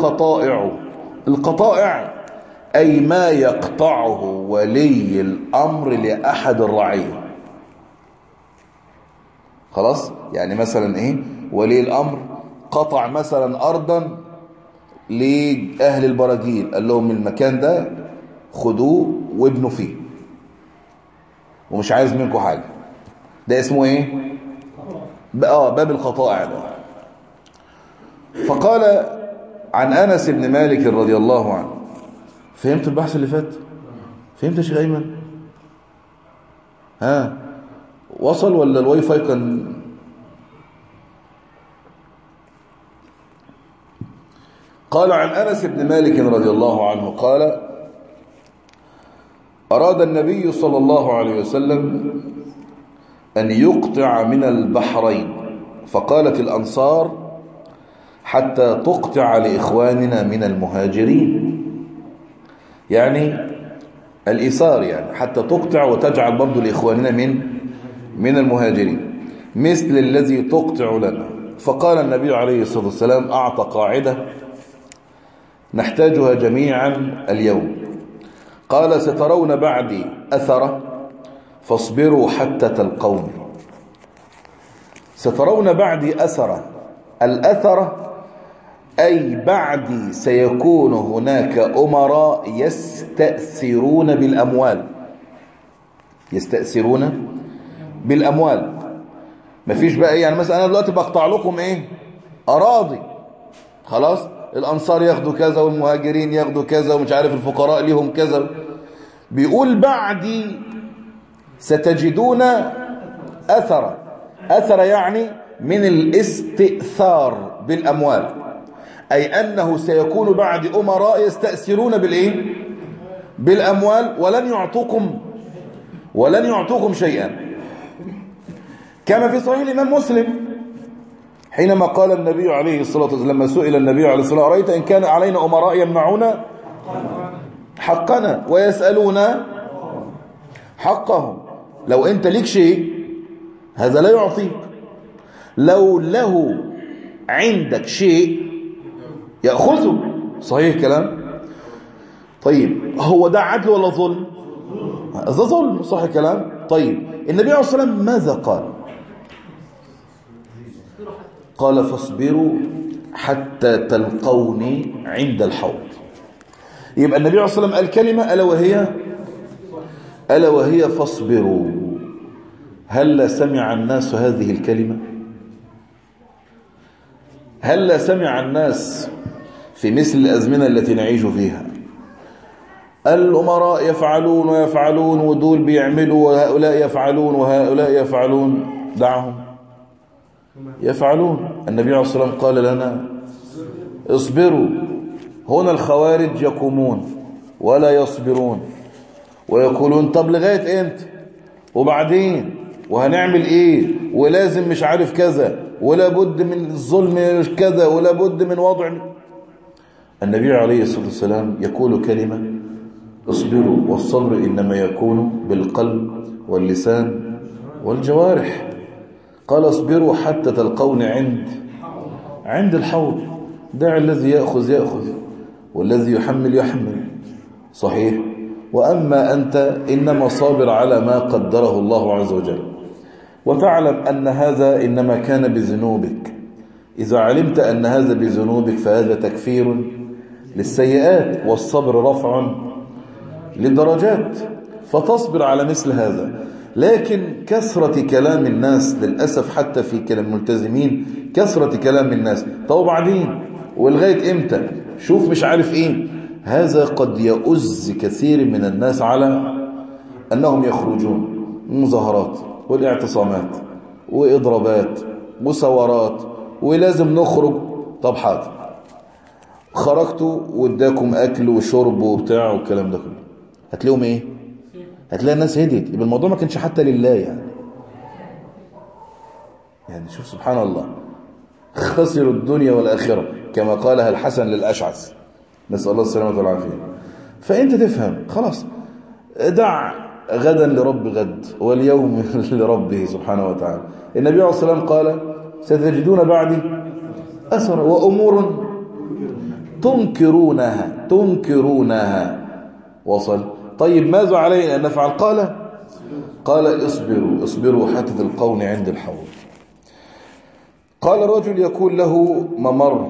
القطائع أي ما يقطعه ولي الأمر لأحد الرعية. خلاص؟ يعني مثلا ايه؟ ولي الأمر قطع مثلا أرضا لأهل البراجيل، قال لهم المكان ده خدوه وابنوا فيه ومش عايز منكم حاجة. ده اسمه ايه؟ باب القطائع ده. فقال عن أنس بن مالك رضي الله عنه. فهمت البحث اللي فات؟ فهمت يا شيخ أيمن؟ وصل ولا الواي فاي كان؟ قال عن أنس بن مالك رضي الله عنه قال أراد النبي صلى الله عليه وسلم أن يقطع من البحرين، فقالت الأنصار حتى تقطع لإخواننا من المهاجرين. يعني الإيثار، يعني حتى تقطع وتجعل برضو لإخواننا من المهاجرين مثل الذي تقطع لنا. فقال النبي عليه الصلاة والسلام أعطى قاعدة نحتاجها جميعا اليوم. قال سترون بعدي أثرة فاصبروا حتى تلقوني. سترون بعدي أثرة، الأثرة أي بعدي سيكون هناك أمراء يستأثرون بالأموال، يستأثرون بالأموال. مفيش بقى يعني مثلا أنا دلوقتي بقطع لكم إيه أراضي، خلاص الأنصار ياخدوا كذا والمهاجرين ياخدوا كذا ومش عارف الفقراء ليهم كذا. بيقول بعدي ستجدون أثر، أثر يعني من الاستئثار بالأموال، أي أنه سيكون بعد أمراء يستأثرون بالإيه؟ بالأموال ولن يعطوكم شيئا. كما في صحيح الإمام مسلم حينما قال النبي عليه الصلاة والسلام لما سئل النبي عليه الصلاة والسلام أرأيت إن كان علينا أمراء يمنعون حقنا ويسألون حقهم، لو أنت ليك شيء هذا لا يعطيك، لو له عندك شيء يأخذه. صحيح كلام؟ طيب هو ده عدل ولا ظلم؟ هذا ظلم. صحيح كلام؟ طيب النبي عليه الصلاة والسلام ماذا قال؟ قال فاصبروا حتى تلقوني عند الحوض. يبقى النبي عليه الصلاة والسلام قال كلمة ألا وهي فاصبروا. هل سمع الناس هذه الكلمة؟ هل سمع الناس في مثل الأزمنة التي نعيش فيها الأمراء يفعلون ويفعلون ودول بيعملوا وهؤلاء يفعلون وهؤلاء يفعلون؟ دعهم يفعلون. النبي عليه الصلاة والسلام قال لنا اصبروا. هنا الخوارج يقومون ولا يصبرون ويقولون طب لغاية امتى وبعدين وهنعمل ايه ولازم مش عارف كذا ولا بد من الظلم كذا ولا بد من وضع. النبي عليه الصلاة والسلام يقول كلمة اصبروا، والصبر إنما يكون بالقلب واللسان والجوارح. قال اصبروا حتى تلقون عند الحوض. دع الذي يأخذ والذي يحمل. صحيح. وأما أنت إنما صابر على ما قدره الله عز وجل، وتعلم أن هذا إنما كان بذنوبك. إذا علمت أن هذا بذنوبك فهذا تكفير للسيئات، والصبر رفع للدرجات، فتصبر على مثل هذا. لكن كثرة كلام الناس للأسف حتى في كلام الملتزمين كثرة كلام الناس، طب بعدين ولغاية إمتى شوف مش عارف إيه، هذا قد يؤز كثير من الناس على أنهم يخرجون مظاهرات والاعتصامات وإضرابات وثورات ولازم نخرج. طب حاضر خرجتوا واداكم أكل وشرب وبتاع والكلام ده كله، هتلاقيهم إيه؟ هتلاقي الناس هديت. يبقى الموضوع ما كانش حتى لله يعني شوف سبحان الله، خسروا الدنيا والآخرة كما قالها الحسن للأشعث، نسأل الله السلامة والعافية. فأنت تفهم خلاص، دع غدا لرب غد واليوم لربه سبحانه وتعالى. النبي عليه الصلاة والسلام قال ستجدون بعدي أثر وأمور تنكرونها. وصل. طيب ماذا علينا أن نفعل؟ قال اصبروا حتى تلقون عند الحوض. قال رجل يكون له ممر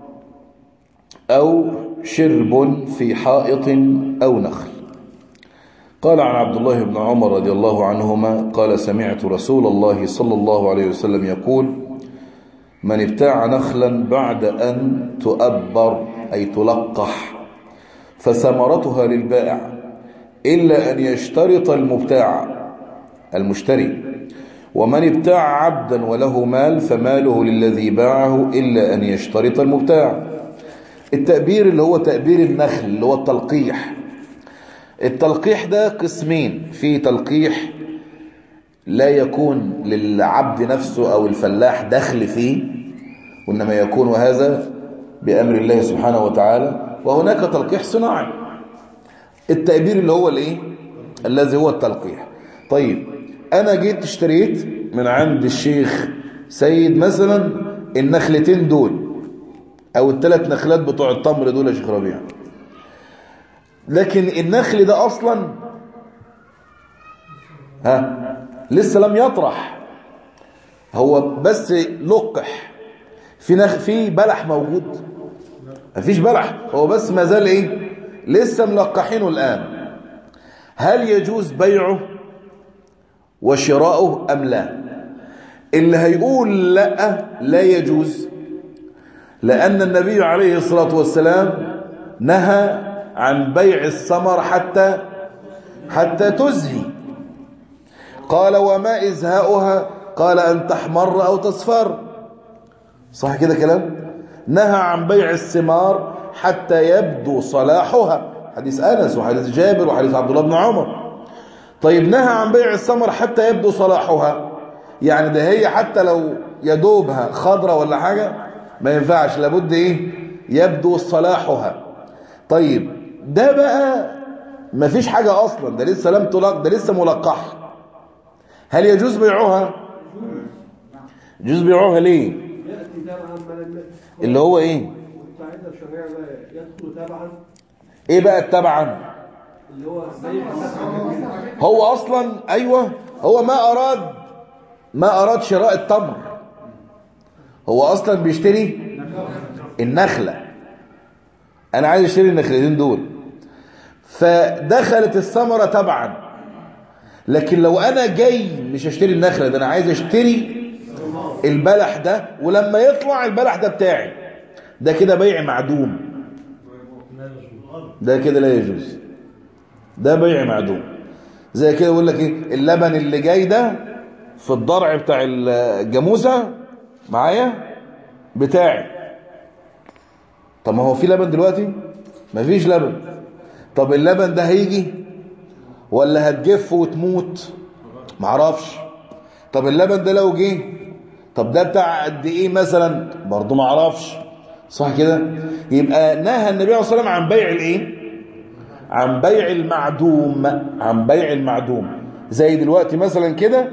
أو شرب في حائط أو نخل. قال عن عبد الله بن عمر رضي الله عنهما قال سمعت رسول الله صلى الله عليه وسلم يقول من ابتاع نخلا بعد أن تؤبر أي تلقح فثمرتها للبائع إلا أن يشترط المشتري، ومن ابتاع عبدا وله مال فماله للذي باعه إلا أن يشترط المبتاع. التأبير اللي هو تأبير النخل اللي هو التلقيح. التلقيح ده قسمين، في تلقيح لا يكون للعبد نفسه أو الفلاح دخل فيه وإنما يكون هذا بأمر الله سبحانه وتعالى، وهناك تلقيح صناعي. التأبير اللي هو الايه الذي هو التلقيح. طيب انا جيت اشتريت من عند الشيخ سيد مثلا النخلتين دول او الثلاث نخلات بتوع التمر دول يا شيخ ربيع، لكن النخل ده اصلا لسه لم يطرح، هو بس لقح. في بلح موجود؟ مفيش بلح، هو بس ما زال ايه لسه ملقحينه الان. هل يجوز بيعه وشراؤه ام لا؟ اللي هيقول لا يجوز، لان النبي عليه الصلاة والسلام نهى عن بيع الثمر حتى تزهي. قال وما إزهاؤها؟ قال أن تحمر أو تصفر. صح كده كلام؟ نهى عن بيع الثمار حتى يبدو صلاحها، حديث أنس وحديث جابر وحديث عبد الله بن عمر. طيب نهى عن بيع الثمر حتى يبدو صلاحها، يعني ده هي حتى لو يدوبها خضرة ولا حاجة ما ينفعش، لابد ايه يبدو صلاحها. طيب ده بقى ما فيش حاجة أصلا، ده لسه لم تلق، ده لسه ملقح، هل يجوز بيعها؟ يجوز بيعها ليه؟ اللي هو ايه القاعدة الشرعية يدخل تبعا. ايه بقى التبعا؟ اللي هو هو اصلا ايوه، هو ما اراد شراء التمر، هو اصلا بيشتري النخلة. انا عايز اشتري النخلتين دول، فدخلت الثمرة تبعا. لكن لو انا جاي مش اشتري النخلة ده، انا عايز اشتري البلح ده، ولما يطلع البلح ده بتاعي، ده كده بيع معدوم، ده كده لا يجوز، ده بيع معدوم. زي كده يقول لك ايه اللبن اللي جاي ده في الضرع بتاع الجاموسة معايا بتاعي. طب ما هو في لبن دلوقتي؟ مفيش لبن. طب اللبن ده هيجي ولا هتجف وتموت؟ معرفش. طب اللبن ده لو جه، طب ده بتاع قد ايه مثلا؟ برضه معرفش. صح كده؟ يبقى نهى النبي عليه الصلاة والسلام عن بيع الايه؟ عن بيع المعدوم، عن بيع المعدوم. زي دلوقتي مثلا كده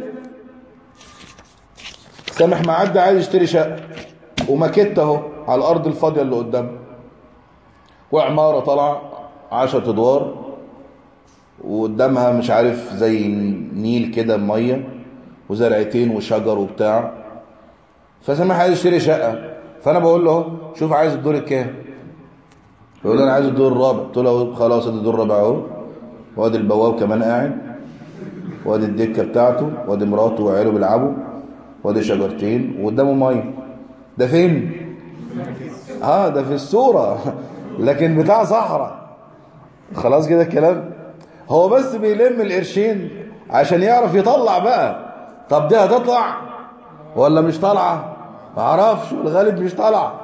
سامح معدي عايز يشتري شقه وماكيت اهو على الارض الفاضيه اللي قدامه، وعماره طالعه 10 ادوار وقدامها مش عارف زي نيل كده ميه وزرعتين وشجر وبتاع. فسامح عايز يشتري شقه، فانا بقول له اهو شوف عايز الدور الكام؟ يقول لي انا عايز الدور الرابع. قلت له خلاص ادي الدور الرابع اهو، وادي البواب كمان قاعد، وادي الدكه بتاعته، وادي مراته وعياله بيلعبوا، وادي شجرتين وقدامه ميه. ده فين؟ ده في الصوره لكن بتاع صحراء. خلاص كده الكلام. هو بس بيلم القرشين عشان يعرف يطلع بقى. طب دي هتطلع ولا مش طالعه؟ ما اعرفش، الغالب مش طالعه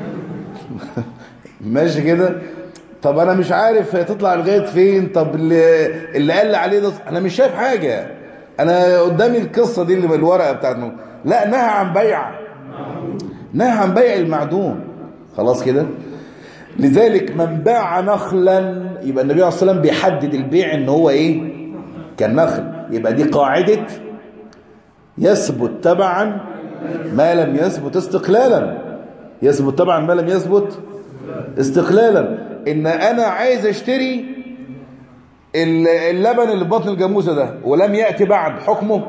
ماشي كده. طب انا مش عارف هي تطلع لغايه فين. طب اللي قال لي عليه ده انا مش شايف حاجه، انا قدامي القصه دي اللي بالورقه بتاعتنا. لا، نهى عن بيع المعدوم. خلاص كده. لذلك من باع نخلا، يبقى النبي عليه الصلاه والسلام بيحدد البيع ان هو ايه؟ كالنخل. يبقى دي قاعده يثبت تبعا ما لم يثبت استقلالا. يثبت تبعا ما لم يثبت استقلالا. ان انا عايز اشتري اللبن اللي بطن الجاموسه ده ولم ياتي بعد حكمه،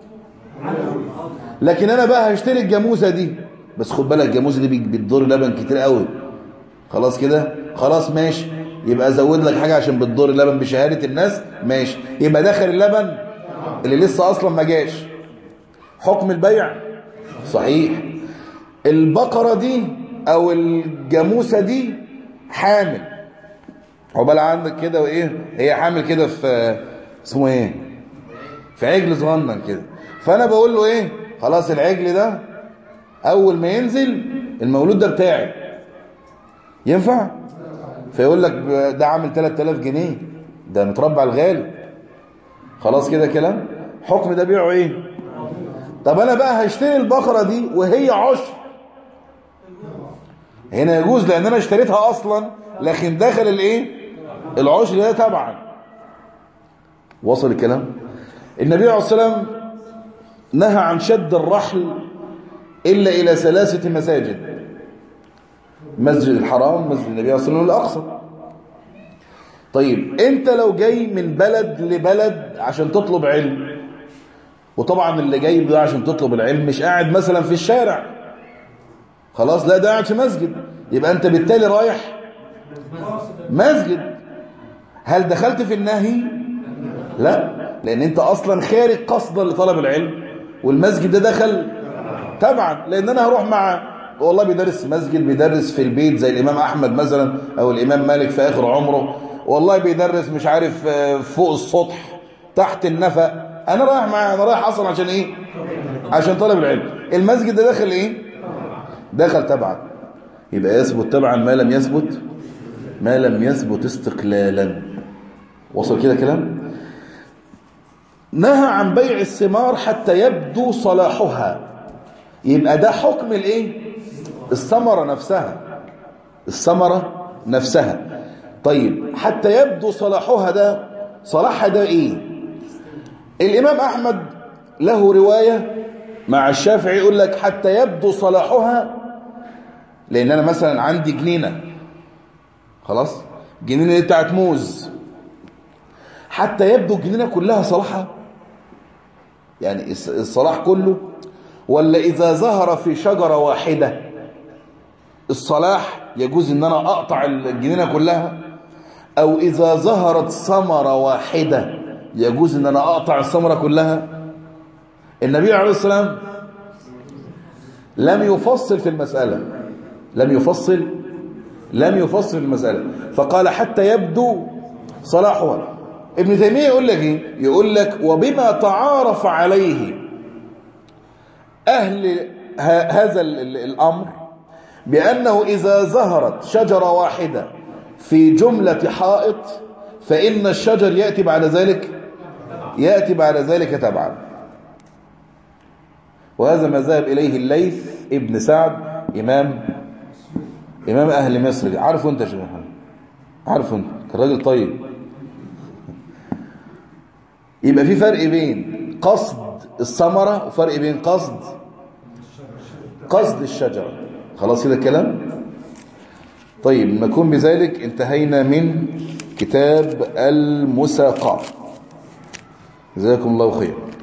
لكن انا بقى هشتري الجاموسه دي، بس خد بالك الجاموسه دي بتضر لبن كتير قوي. خلاص كده، خلاص ماشي، يبقى ازود لك حاجه عشان بتضر اللبن بشهاده الناس، ماشي. يبقى داخل اللبن اللي لسه اصلا ما جاش، حكم البيع صحيح. البقره دي او الجاموسه دي حامل، عقبال عندك كده وايه، هي حامل كده في اسمه ايه، في عجل صغنن كده. فانا بقول له ايه، خلاص العجل ده اول ما ينزل المولود ده بتاعي، ينفع؟ فيقول لك ده عامل 3000 جنيه، ده متربع الغالي. خلاص كده كلام. حكم ده بيعه ايه؟ طب انا بقى هشتري البقره دي وهي عشر، هنا يجوز لان انا اشتريتها اصلا، لكن داخل الايه؟ العشر ده تبعا. وصل الكلام؟ النبي عليه الصلاة والسلام نهى عن شد الرحل إلا إلى 3 مساجد: مسجد الحرام، مسجد النبي عليه الصلاة والسلام، الأقصى. طيب انت لو جاي من بلد لبلد عشان تطلب علم، وطبعا اللي جاي ده عشان تطلب العلم مش قاعد مثلا في الشارع، خلاص، لا ده قاعد في مسجد، يبقى انت بالتالي رايح مسجد. هل دخلت في النهي؟ لا، لان انت اصلا خارج قصدا لطلب العلم، والمسجد ده دخل تبعا. لان انا هروح مع والله بيدرس مسجد، بيدرس في البيت زي الامام احمد مثلا او الامام مالك في اخر عمره، والله بيدرس مش عارف فوق السطح تحت النفق، انا رايح معاه، انا رايح اصلا عشان ايه؟ عشان طلب العلم. المسجد ده داخل ايه؟ دخل تبعا. يبقى يثبت تبعا ما لم يثبت استقلالا. وصل كده كلام؟ نهى عن بيع الثمار حتى يبدو صلاحها. يبقى ده حكم الايه؟ الثمرة نفسها. طيب حتى يبدو صلاحها، ده صلاحها ده ايه؟ الامام احمد له رواية مع الشافعي يقول لك حتى يبدو صلاحها، لان انا مثلا عندي جنينة، خلاص، جنينة دي بتاعت موز، حتى يبدو الجنينة كلها صلاحها، يعني الصلاح كله، ولا اذا ظهر في شجرة واحدة الصلاح يجوز ان انا اقطع الجنينة كلها، او اذا ظهرت ثمرة واحدة يجوز ان انا اقطع الثمرة كلها؟ النبي عليه الصلاة والسلام لم يفصل في المسألة، فقال حتى يبدو صلاحها. ابن تيمية يقول لك ايه؟ يقول لك وبما تعارف عليه اهل هذا الامر، بانه اذا ظهرت شجرة واحدة في جملة حائط فإن الشجر يأتي بعد ذلك تبعا. وهذا ما ذهب إليه الليث ابن سعد، إمام أهل مصر. عارفه أنت يا شيخ محمد؟ عارفه أنت، كان راجل طيب. يبقى في فرق بين قصد الثمرة وفرق بين قصد الشجرة. خلاص كده الكلام؟ طيب نكون بذلك انتهينا من كتاب المساقات. جزاكم الله خير.